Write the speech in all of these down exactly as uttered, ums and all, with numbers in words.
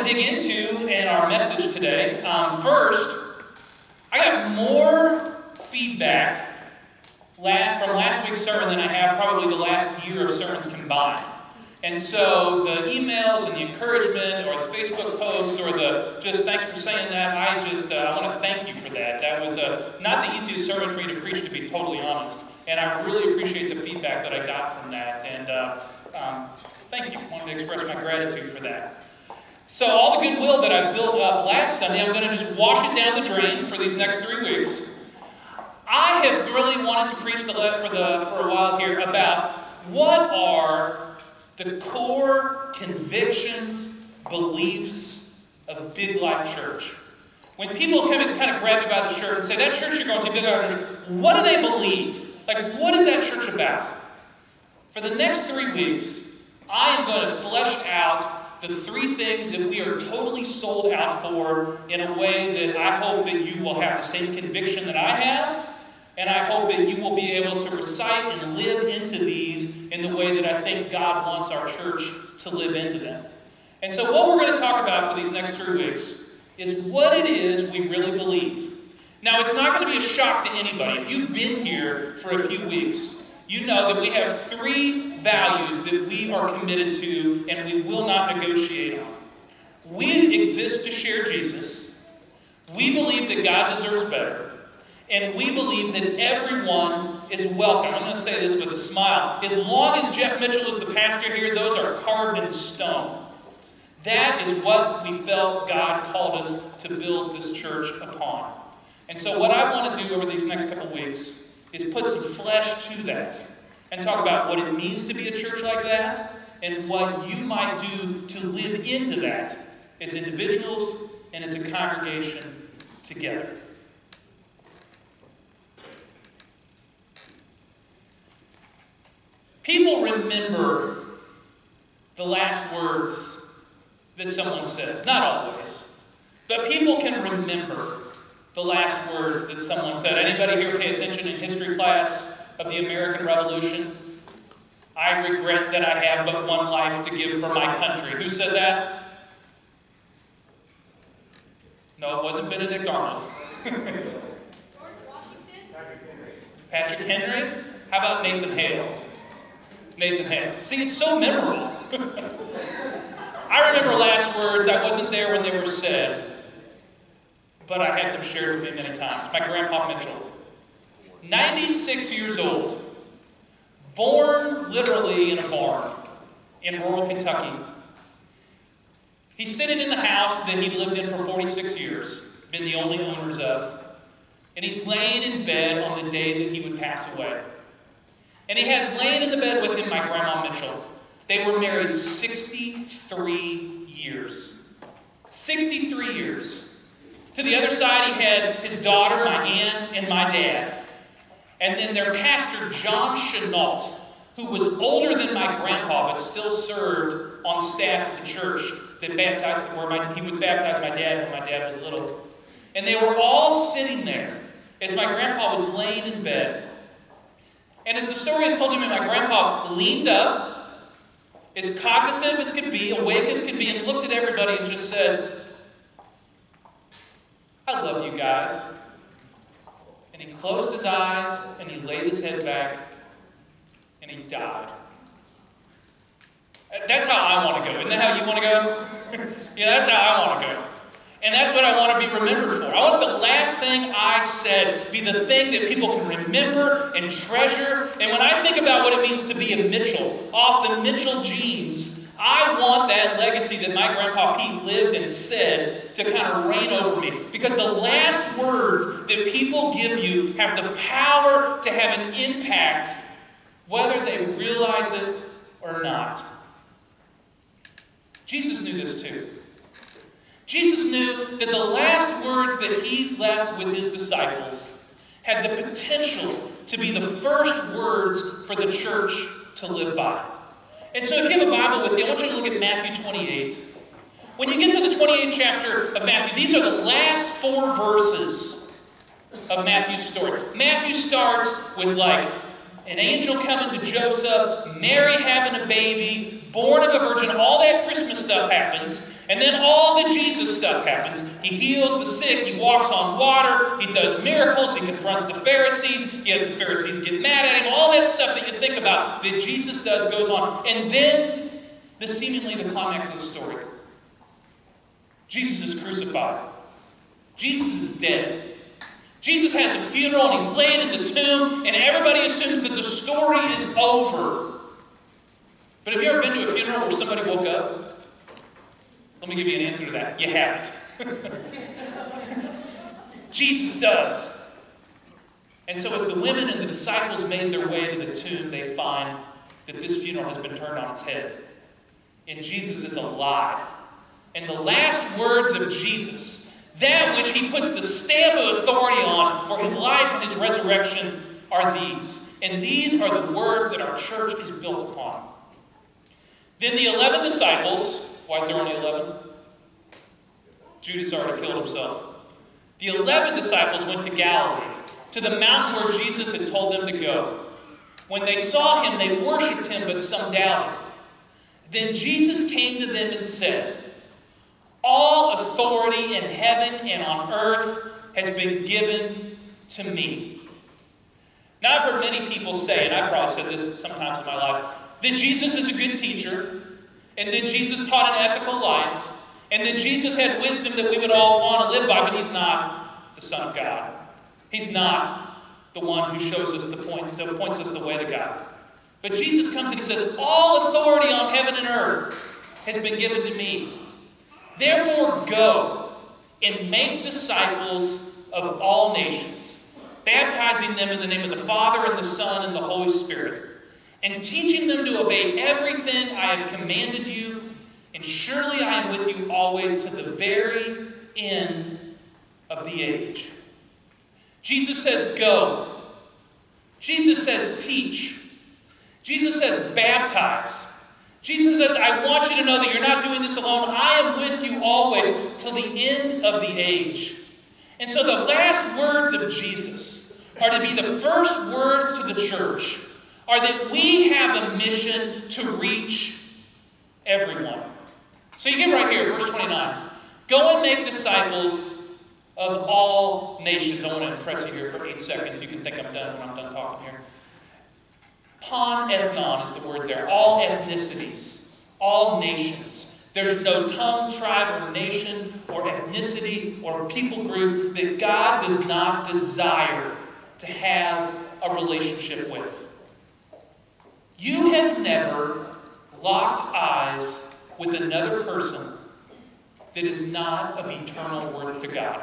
dig into in our message today. Um, first, I got more feedback la- from last week's sermon than I have probably the last year of sermons combined. And so the emails and the encouragement or the Facebook posts or the just thanks for saying that, I just uh, I want to thank you for that. That was uh, not the easiest sermon for you to preach, to be totally honest. And I really appreciate the feedback that I got from that. And uh, um, thank you. I wanted to express my gratitude for that. So all the goodwill that I built up last Sunday, I'm going to just wash it down the drain for these next three weeks. I have really wanted to preach the for the for a while here about what are the core convictions, beliefs of Big Life Church. When people come and kind of grab you by the shirt and say, that church you're going to, Big Life Church, what do they believe? Like, what is that church about? For the next three weeks, I am going to flesh out the three things that we are totally sold out for in a way that I hope that you will have the same conviction that I have, and I hope that you will be able to recite and live into these in the way that I think God wants our church to live into them. And so what we're going to talk about for these next three weeks is what it is we really believe. Now, it's not going to be a shock to anybody. If you've been here for a few weeks, you know that we have three values that we are committed to and we will not negotiate on. We exist to share Jesus. We believe that God deserves better. And we believe that everyone is welcome. I'm going to say this with a smile. As long as Jeff Mitchell is the pastor here, those are carved in stone. That is what we felt God called us to build this church upon. And so what I want to do over these next couple weeks is put some flesh to that and talk about what it means to be a church like that and what you might do to live into that as individuals and as a congregation together. People remember the last words that someone says. Not always. But people can remember the last words that someone said. Anybody here pay attention in history class of the American Revolution? I regret that I have but one life to give for my country. Who said that? No, it wasn't Benedict Arnold. Patrick Henry? How about Nathan Hale? Nathan Hale. See, it's so memorable. I remember last words. I wasn't there when they were said, but I had them shared with me many times. My grandpa Mitchell, ninety-six years old, born literally in a barn in rural Kentucky. He's sitting in the house that he lived in for forty-six years, been the only owners of, and he's laying in bed on the day that he would pass away. And he has laying in the bed with him my grandma Mitchell. They were married sixty-three years. sixty-three years. To the other side, he had his daughter, my aunt, and my dad. And then their pastor, John Chenault, who was older than my grandpa, but still served on staff at the church that baptized, where my, he would baptize my dad when my dad was little. And they were all sitting there as my grandpa was laying in bed. And as the story is told to me, my grandpa leaned up, as cognitive as could be, awake as could be, and looked at everybody and just said, I love you guys. And he closed his eyes, and he laid his head back, and he died. That's how I want to go. Isn't that how you want to go? Yeah, that's how I want to go. And that's what I want to be remembered for. I want the last thing I said be the thing that people can remember and treasure. And when I think about what it means to be a Mitchell, off the Mitchell genes, I want that legacy that my grandpa Pete lived and said to kind of reign over me. Because the last words that people give you have the power to have an impact, whether they realize it or not. Jesus knew this too. Jesus knew that the last words that he left with his disciples had the potential to be the first words for the church to live by. And so if you have a Bible with you, I want you to look at Matthew twenty-eight. When you get to the twenty-eighth chapter of Matthew, these are the last four verses of Matthew's story. Matthew starts with like an angel coming to Joseph, Mary having a baby, born of a virgin, all that Christmas stuff happens. And then all the Jesus stuff happens. He heals the sick. He walks on water. He does miracles. He confronts the Pharisees. He has the Pharisees get mad at him. All that stuff that you think about that Jesus does goes on. And then the seemingly the climax of the story. Jesus is crucified. Jesus is dead. Jesus has a funeral and he's laid in the tomb, and everybody assumes that the story is over. But have you ever been to a funeral where somebody woke up? Let me give you an answer to that. You haven't. Jesus does. And so as the women and the disciples made their way to the tomb, they find that this funeral has been turned on its head. And Jesus is alive. And the last words of Jesus, that which he puts the stamp of authority on for his life and his resurrection, are these. And these are the words that our church is built upon. Then the eleven disciples, why is there only eleven? Judas already killed himself. The eleven disciples went to Galilee, to the mountain where Jesus had told them to go. When they saw him, they worshipped him, but some doubted. Then Jesus came to them and said, all authority in heaven and on earth has been given to me. Now, I've heard many people say, and I've probably said this sometimes in my life, that Jesus is a good teacher, and that Jesus taught an ethical life, and that Jesus had wisdom that we would all want to live by, but he's not the Son of God. He's not the one who shows us the point, that points us the way to God. But Jesus comes and he says, all authority on heaven and earth has been given to me. Therefore go and make disciples of all nations, baptizing them in the name of the Father and the Son and the Holy Spirit, and teaching them to obey everything I have commanded you, and surely I am with you always to the very end of the age. Jesus says go. Jesus says teach. Jesus says baptize. Jesus says, I want you to know that you're not doing this alone. I am with you always till the end of the age. And so the last words of Jesus are to be the first words to the church, are that we have a mission to reach everyone. So you get right here, verse twenty-nine. Go and make disciples of all nations. I want to impress you here for eight seconds. You can think I'm done when I'm done talking here. Pan ethnon is the word there. All ethnicities, all nations. There's no tongue, tribe, or nation, or ethnicity, or people group that God does not desire to have a relationship with. You have never locked eyes with another person that is not of eternal worth to God.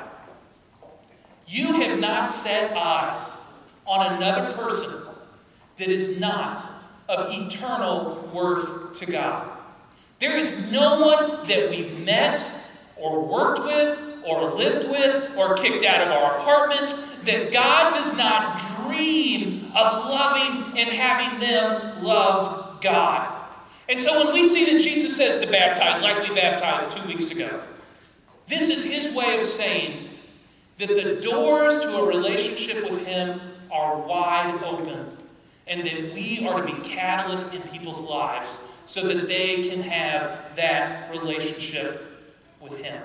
You have not set eyes on another person that is not of eternal worth to God. There is no one that we've met or worked with or lived with or kicked out of our apartment that God does not dream of loving and having them love God. And so when we see that Jesus says to baptize, like we baptized two weeks ago, this is his way of saying that the doors to a relationship with him are wide open, and that we are to be catalysts in people's lives so that they can have that relationship with him.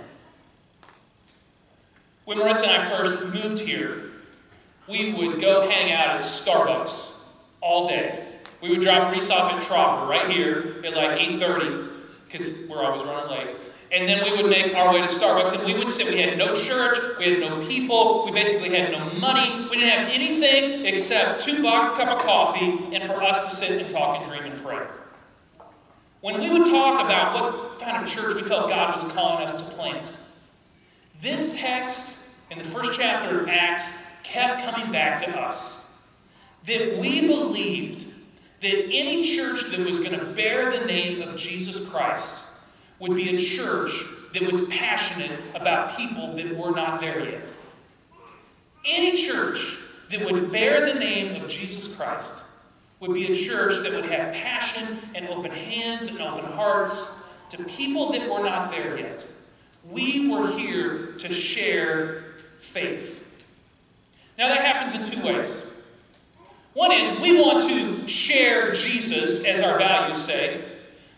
When Marissa and I first moved here, we would go hang out at Starbucks all day. We would drop Reese off at Tropper right here at like eight thirty, because we're always running late. And then we would make our way to Starbucks, and we would sit. We had no church. We had no people. We basically had no money. We didn't have anything except two buck cup of coffee and for us to sit and talk and dream and pray. When we would talk about what kind of church we felt God was calling us to plant, this text in the first chapter of Acts kept coming back to us. That we believed that any church that was going to bear the name of Jesus Christ would be a church that was passionate about people that were not there yet. Any church that would bear the name of Jesus Christ would be a church that would have passion and open hands and open hearts to people that were not there yet. We were here to share faith. Now that happens in two ways. One is we want to share Jesus, as our values say,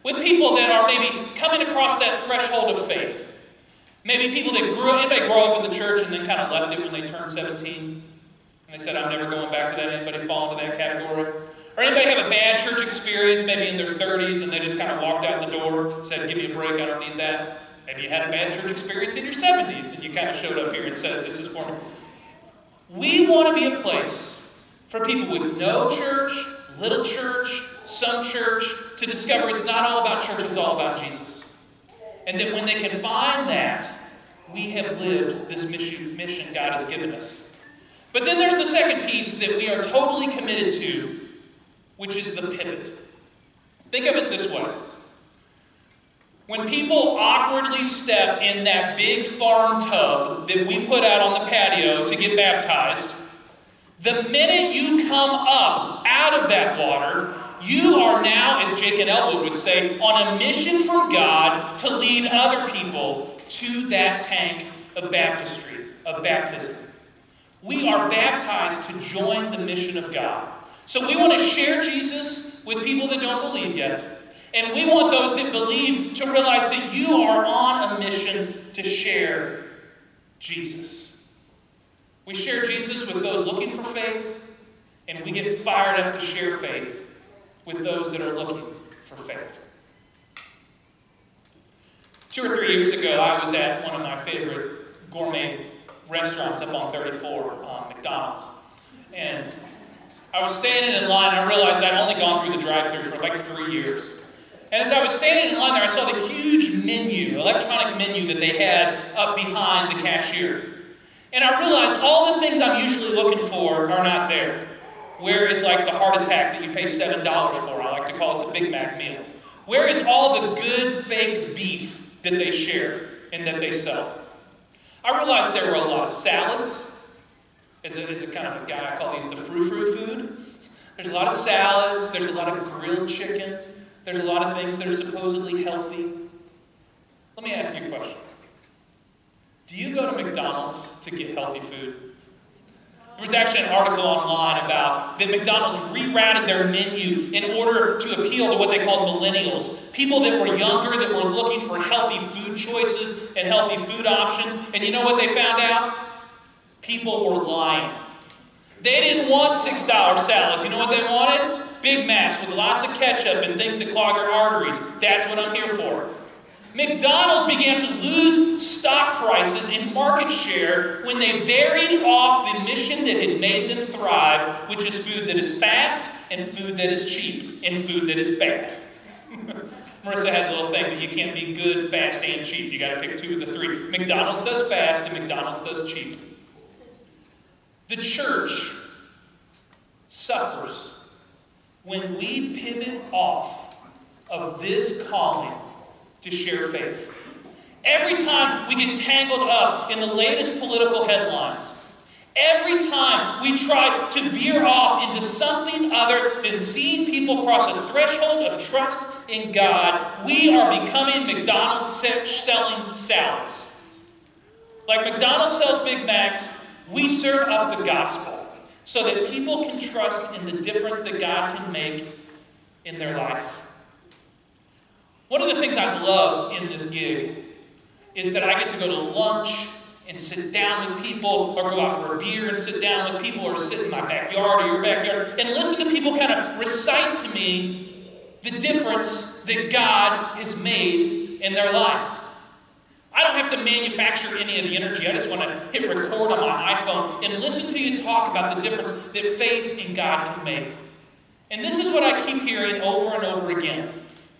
with people that are maybe coming across that threshold of faith. Maybe people that grew up, anybody grow up in the church and then kind of left it when they turned seventeen, and they said, I'm never going back to that. Anybody fall into that category? Or anybody have a bad church experience, maybe in their thirties, and they just kind of walked out the door, said, give me a break, I don't need that. Maybe you had a bad church experience in your seventies, and you kind of showed up here and said, this is for me. We want to be a place for people with no church, little church, some church, to discover it's not all about church, it's all about Jesus. And that when they can find that, we have lived this mission, mission God has given us. But then there's the second piece that we are totally committed to, which is the pivot. Think of it this way. When people awkwardly step in that big farm tub that we put out on the patio to get baptized, the minute you come up out of that water, you are now, as Jake and Elwood would say, on a mission from God to lead other people to that tank of baptistry, of baptism. We are baptized to join the mission of God. So we want to share Jesus with people that don't believe yet. And we want those that believe to realize that you are on a mission to share Jesus. We share Jesus with those looking for faith, and we get fired up to share faith with those that are looking for faith. Two or three years ago, I was at one of my favorite gourmet restaurants up on thirty-four, um, McDonald's. And I was standing in line, and I realized I'd only gone through the drive-thru for like three years. And as I was standing in line there, I saw the huge menu, electronic menu that they had up behind the cashier. And I realized all the things I'm usually looking for are not there. Where is like the heart attack that you pay seven dollars for? I like to call it the Big Mac meal. Where is all the good fake beef that they share and that they sell? I realized there were a lot of salads. As a, as a kind of a guy, I call these the frou-frou food. There's a lot of salads. There's a lot of grilled chicken. There's a lot of things that are supposedly healthy. Let me ask you a question. Do you go to McDonald's to get healthy food? There was actually an article online about that McDonald's rerouted their menu in order to appeal to what they called millennials. People that were younger, that were looking for healthy food choices and healthy food options. And you know what they found out? People were lying. They didn't want six dollar salads. You know what they wanted? Big Macs with lots of ketchup and things that clog our arteries. That's what I'm here for. McDonald's began to lose stock prices and market share when they varied off the mission that had made them thrive, which is food that is fast and food that is cheap and food that is bad. Marissa has a little thing that you can't be good, fast, and cheap. You got to pick two of the three. McDonald's does fast and McDonald's does cheap. The church suffers when we pivot off of this calling to share faith. Every time we get tangled up in the latest political headlines, every time we try to veer off into something other than seeing people cross a threshold of trust in God, we are becoming McDonald's selling salads. Like McDonald's sells Big Macs, we serve up the gospel so that people can trust in the difference that God can make in their life. One of the things I've loved in this gig is that I get to go to lunch and sit down with people, or go out for a beer and sit down with people, or sit in my backyard or your backyard, and listen to people kind of recite to me the difference that God has made in their life. I don't have to manufacture any of the energy. I just want to hit record on my iPhone and listen to you talk about the difference that faith in God can make. And this is what I keep hearing over and over again.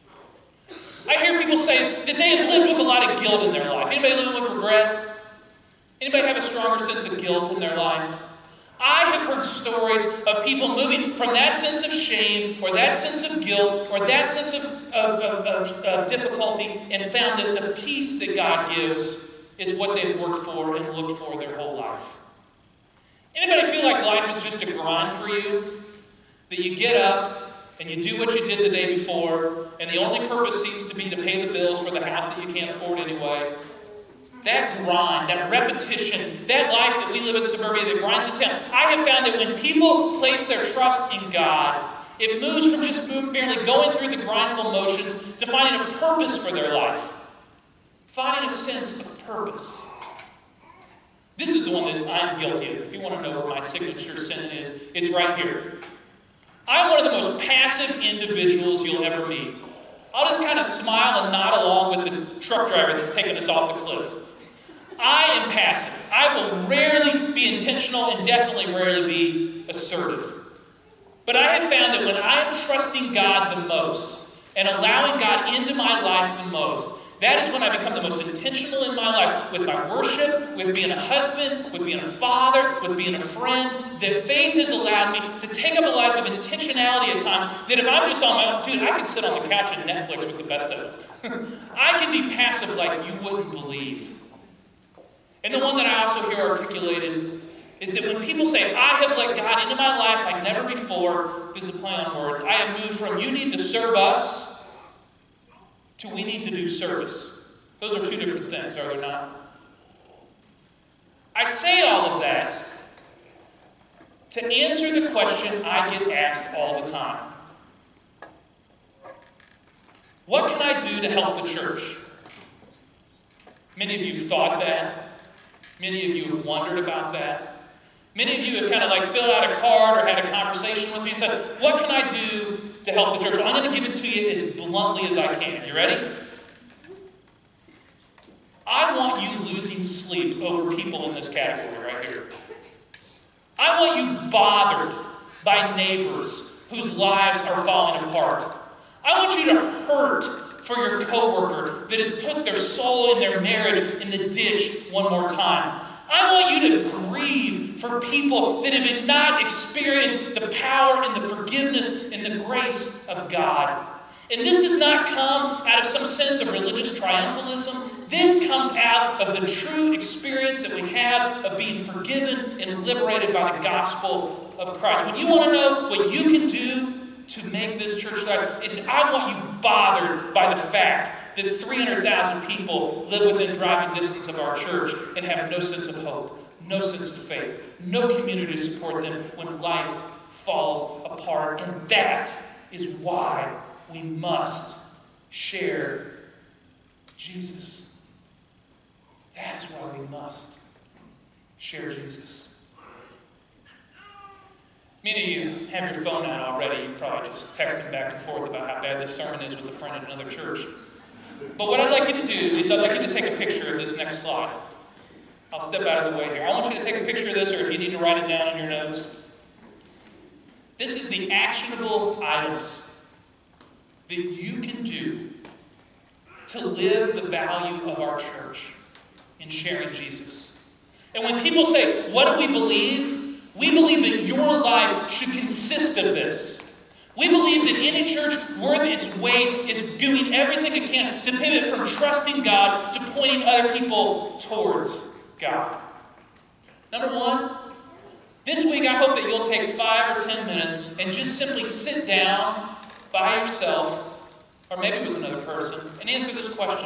I hear people say that they have lived with a lot of guilt in their life. Anybody living with regret? Anybody have a stronger sense of guilt in their life? I have heard stories of people moving from that sense of shame, or that sense of guilt, or that sense of, of, of, of, of difficulty, and found that the peace that God gives is what they've worked for and looked for their whole life. Anybody feel like life is just a grind for you? That you get up and you do what you did the day before, and the only purpose seems to be to pay the bills for the house that you can't afford anyway? That grind, that repetition, that life that we live in suburbia that grinds us down. I have found that when people place their trust in God, it moves from just merely going through the grindful motions to finding purpose for their life. Finding a sense of purpose. This is the one that I'm guilty of. If you want to know where my signature sin is, it's right here. I'm one of the most passive individuals you'll ever meet. I'll just kind of smile and nod along with the truck driver that's taking us off the cliff. I am passive. I will rarely be intentional and definitely rarely be assertive. But I have found that when I am trusting God the most and allowing God into my life the most, that is when I become the most intentional in my life with my worship, with being a husband, with being a father, with being a friend. That faith has allowed me to take up a life of intentionality at times that if I'm just on my own, dude, I can sit on the couch and Netflix with the best of them. I can be passive like you wouldn't believe. And the one that I also hear articulated is that when people say, I have let God into my life like never before, this is a play on words, I have moved from you need to serve us to we need to do service. Those are two different things, are they not? I say all of that to answer the question I get asked all the time. What can I do to help the church? Many of you have thought that. Many of you have wondered about that. Many of you have kind of like filled out a card or had a conversation with me and said, what can I do to help the church? I'm going to give it to you as bluntly as I can. You ready? I want you losing sleep over people in this category right here. I want you bothered by neighbors whose lives are falling apart. I want you to hurt for your coworker that has put their soul and their marriage in the ditch one more time. I want you to grieve for people that have not experienced the power and the forgiveness and the grace of God. And this does not come out of some sense of religious triumphalism. This comes out of the true experience that we have of being forgiven and liberated by the gospel of Christ. When you want to know what you can do to make this church life, it's I want you bothered by the fact that three hundred thousand people live within driving distance of our church and have no sense of hope, no sense of faith, no community to support them when life falls apart. And that is why we must share Jesus. That's why we must share Jesus. Many of you have your phone out already. You're probably just texting back and forth about how bad this sermon is with a friend in another church. But what I'd like you to do is I'd like you to take a picture of this next slide. I'll step out of the way here. I want you to take a picture of this, or if you need to write it down in your notes. This is the actionable items that you can do to live the value of our church in sharing Jesus. And when people say, what do we believe? We believe that your life should consist of this. We believe that any church worth its weight is doing everything it can to pivot from trusting God to pointing other people towards God. Number one, this week I hope that you'll take five or ten minutes and just simply sit down by yourself, or maybe with another person, and answer this question.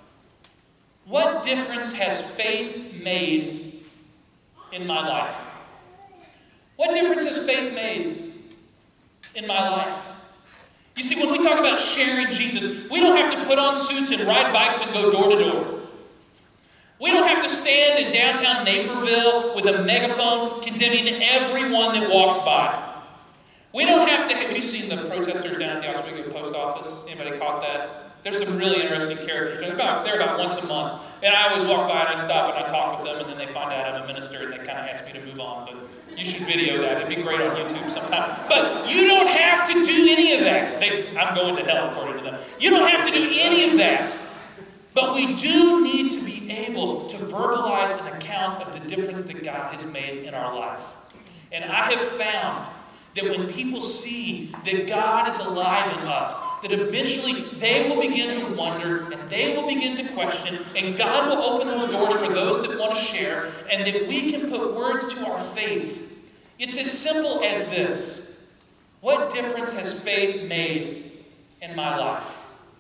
What difference has faith made in my life? What difference has faith made in my life? You see, when we talk about sharing Jesus, we don't have to put on suits and ride bikes and go door to door. We don't have to stand in downtown Naperville with a megaphone condemning everyone that walks by. We don't have to... Have you seen the protesters down at the Oswego post office? Anybody caught that? There's some really interesting characters. They're about, they're about once a month. And I always walk by and I stop and I talk with them, and then they find out I'm a minister and they kind of ask me to move on. But you should video that. It'd be great on YouTube sometime. But you don't have to do any of that. They, I'm going to hell according to them. You don't have to do any of that. But we do need to be able to verbalize an account of the difference that God has made in our life. And I have found that when people see that God is alive in us, that eventually they will begin to wonder and they will begin to question, and God will open those doors for those that want to share, and that we can put words to our faith. It's as simple as this. What difference has faith made in my life?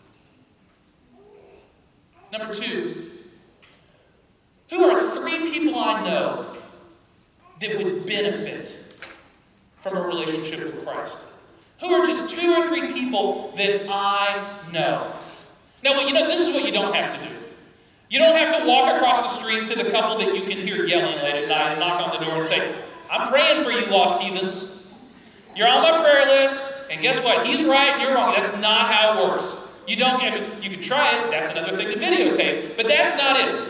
Number two, who are three people I know that would benefit from a relationship with Christ? Who are just two or three people that I know? Now, you know, this is what you don't have to do. You don't have to walk across the street to the couple that you can hear yelling late at night and knock on the door and say, I'm praying for you, lost heathens. You're on my prayer list, and guess what? He's right and you're wrong. That's not how it works. You don't get it. You can try it. That's another thing to videotape. But that's not it.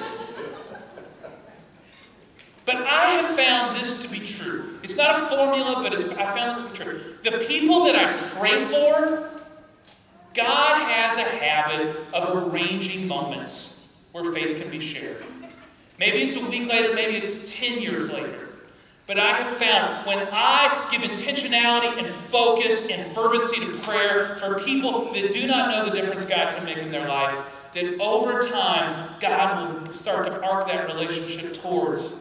But I have found this to be true. It's not a formula, but it's, I found this to be true. The people that I pray for, God has a habit of arranging moments where faith can be shared. Maybe it's a week later, maybe it's ten years later. But I have found when I give intentionality and focus and fervency to prayer for people that do not know the difference God can make in their life, that over time, God will start to arc that relationship towards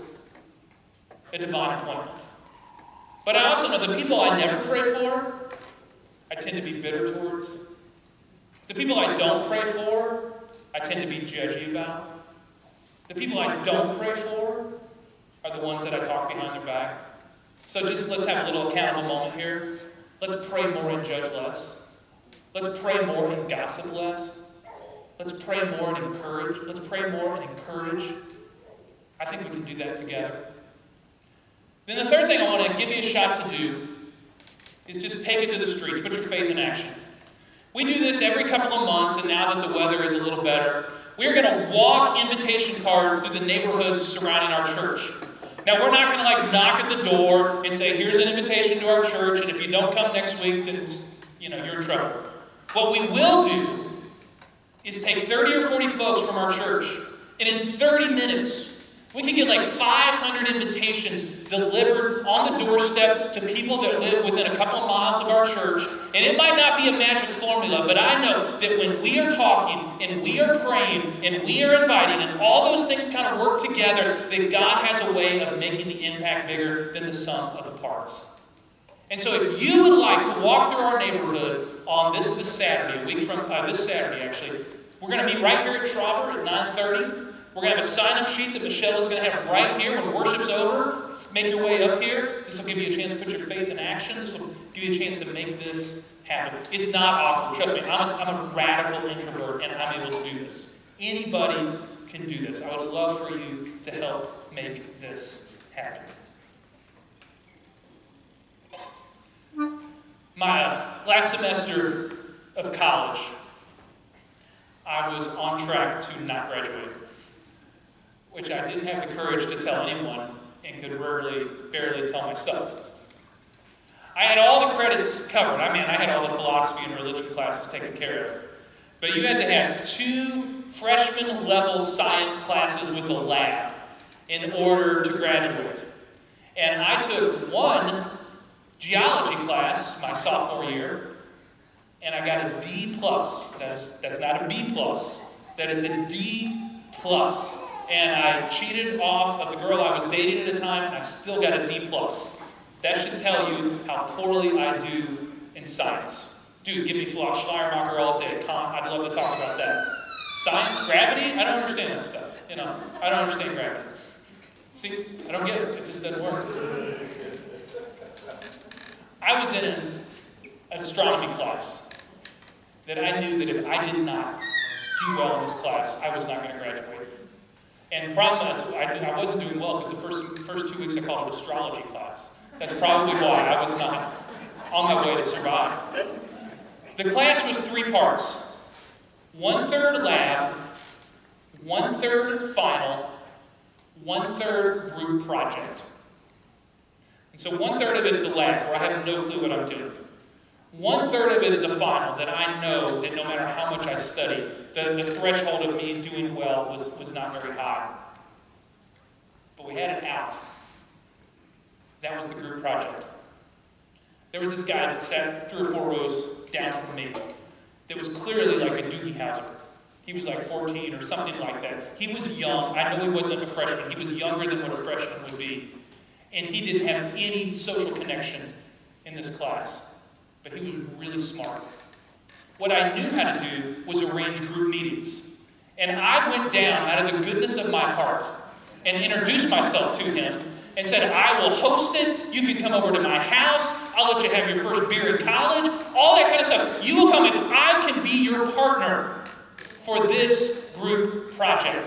a divine appointment. But I also know the people I never pray for, I tend to be bitter towards. The people I don't pray for, I tend to be judgy about. The people I don't pray for are the ones that I talk behind their back. So just let's have a little accountable moment here. Let's pray more and judge less. Let's pray more and gossip less. Let's pray more and encourage. Let's pray more and encourage. I think we can do that together. Then the third thing I want to give you a shot to do is just take it to the streets. Put your faith in action. We do this every couple of months, and now that the weather is a little better, we're going to walk invitation cards through the neighborhoods surrounding our church. Now, we're not going to like knock at the door and say, here's an invitation to our church, and if you don't come next week, then you know, you're in trouble. What we will do is take thirty or forty folks from our church, and in thirty minutes, we can get like five hundred invitations delivered on the doorstep to people that live within a couple of miles of our church. And it might not be a magic formula, but I know that when we are talking and we are praying and we are inviting and all those things kind of work together, that God has a way of making the impact bigger than the sum of the parts. And so if you would like to walk through our neighborhood on this, this Saturday, a week from uh, this Saturday actually, we're going to meet right here at Trauber at nine thirty. We're going to have a sign-up sheet that Michelle is going to have right here when worship's over. Just make your way up here. This will give you a chance to put your faith in action. This will give you a chance to make this happen. It's not awkward. Trust me, I'm a, I'm a radical introvert, and I'm able to do this. Anybody can do this. I would love for you to help make this happen. My uh, last semester of college, I was on track to not graduate, which I didn't have the courage to tell anyone and could rarely, barely tell myself. I had all the credits covered. I mean, I had all the philosophy and religion classes taken care of. But you had to have two freshman-level science classes with a lab in order to graduate. And I took one geology class my sophomore year, and I got a D plus. That's, that's not a B plus. That is a D plus. And I cheated off of the girl I was dating at the time, and I still got a D plus. That should tell you how poorly I do in science. Dude, give me Schleiermacher all day. I'd love to talk about that. Science, gravity, I don't understand that stuff. You know, I don't understand gravity. See, I don't get it. It just doesn't work. I was in an astronomy class that I knew that if I did not do well in this class, I was not going to graduate. And the problem is, I, I wasn't doing well because the first, first two weeks I called it astrology class. That's probably why I was not on my way to survive. The class was three parts. One-third lab, one-third final, one-third group project. And so one-third of it is a lab where I have no clue what I'm doing. One-third of it is a final that I know that no matter how much I study, the, the threshold of me doing well was, was not very high. But we had an out. That was the group project. There was this guy that sat three or four rows down from me that was clearly like a Doogie Howser. He was like fourteen or something like that. He was young. I know he wasn't a freshman. He was younger than what a freshman would be. And he didn't have any social connection in this class. But he was really smart. What I knew how to do was arrange group meetings. And I went down out of the goodness of my heart and introduced myself to him and said, I will host it. You can come over to my house. I'll let you have your first beer in college. All that kind of stuff. You will come if I can be your partner for this group project.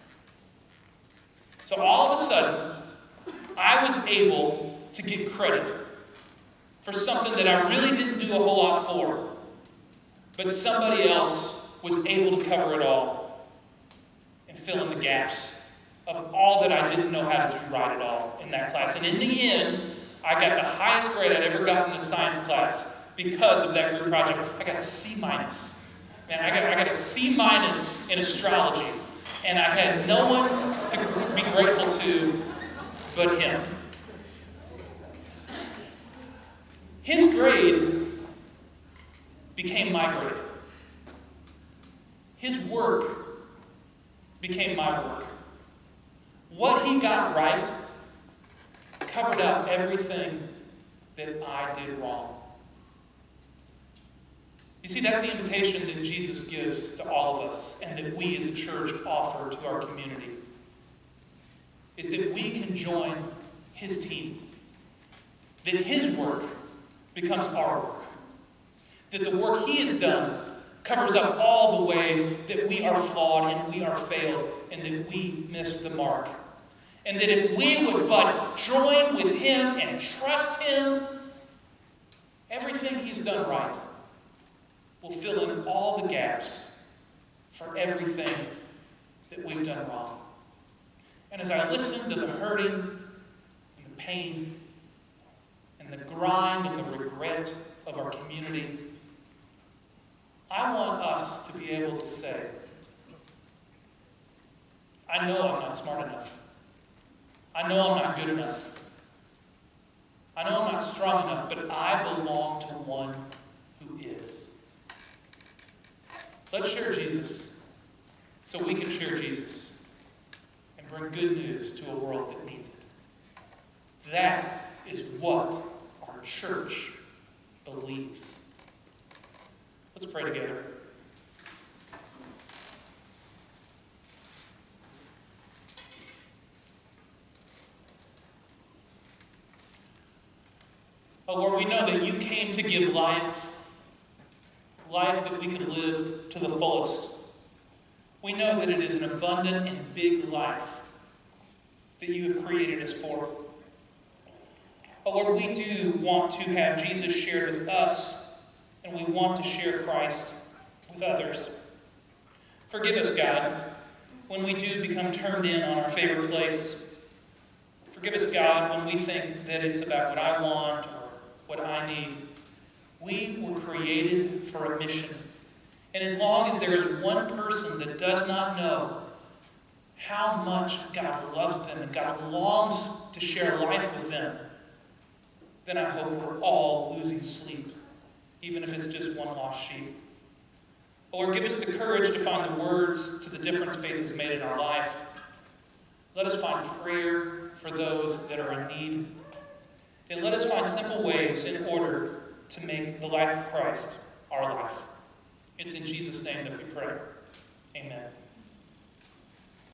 So all of a sudden, I was able to get credit for something that I really didn't do a whole lot for. But somebody else was able to cover it all and fill in the gaps of all that I didn't know how to do right at all in that class. And in the end, I got the highest grade I'd ever gotten in a science class because of that group project. I got a C minus. Man, I got, I got a C minus in astrology. And I had no one to be grateful to but him. His grade became my grade. His work became my work. What he got right covered up everything that I did wrong. You see, that's the invitation that Jesus gives to all of us and that we as a church offer to our community. Is that we can join his team. That his work becomes our work. That the work he has done covers up all the ways that we are flawed and we are failed and that we miss the mark. And that if we would but join with him and trust him, everything he's done right will fill in all the gaps for everything that we've done wrong. And as I listen to the hurting and the pain and the grind and the regret of our community, I want us to be able to say, I know I'm not smart enough. I know I'm not good enough. I know I'm not strong enough, but I belong to one who is. Let's share Jesus so we can share Jesus and bring good news to a world that needs it. That is what our church believes. Let's pray together. Oh Lord, we know that you came to give life, life that we could live to the fullest. We know that it is an abundant and big life that you have created us for. Oh Lord, we do want to have Jesus shared with us, and we want to share Christ with others. Forgive us, God, when we do become turned in on our favorite place. Forgive us, God, when we think that it's about what I want or what I need. We were created for a mission. And as long as there is one person that does not know how much God loves them and God longs to share life with them, then I hope we're all losing sleep, even if it's just one lost sheep. Lord, give us the courage to find the words to the difference faith has made in our life. Let us find prayer for those that are in need. And let us find simple ways in order to make the life of Christ our life. It's in Jesus' name that we pray. Amen.